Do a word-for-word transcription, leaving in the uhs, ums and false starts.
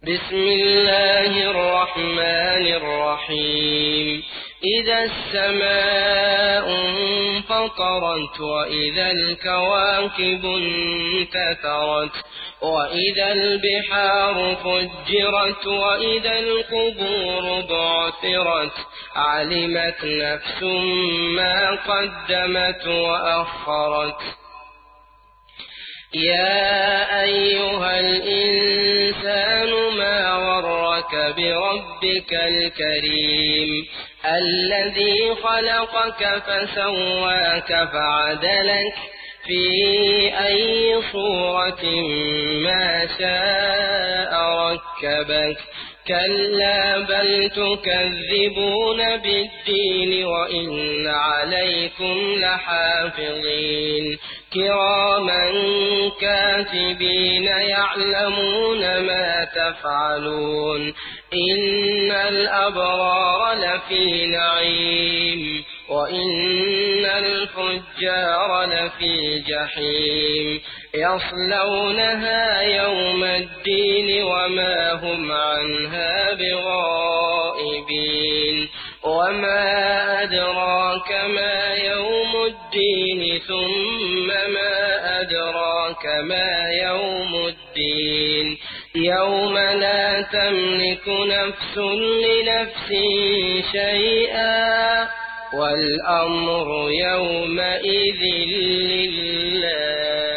بسم الله الرحمن الرحيم إذا السماء انفطرت وإذا الكواكب انتثرت وإذا البحار فجرت وإذا القبور بعثرت علمت نفس ما قدمت وأخرت يا أيها الإنسان ما غرك بربك الكريم الذي خلقك فسواك فعدلك في أي صورة ما شاء ركبك كلا بل تكذبون بالدين وإن عليكم لحافظين كراما كاتبين يعلمون ما تفعلون إن الأبرار لفي نعيم وإن الفجار لفي جحيم يصلونها يوم الدين وما هم عنها بغائبين وما أدراك ما يوم الدين ثم ما أدراك ما يوم الدين يوم لا تملك نفس لنفس شيئا والأمر يومئذ لله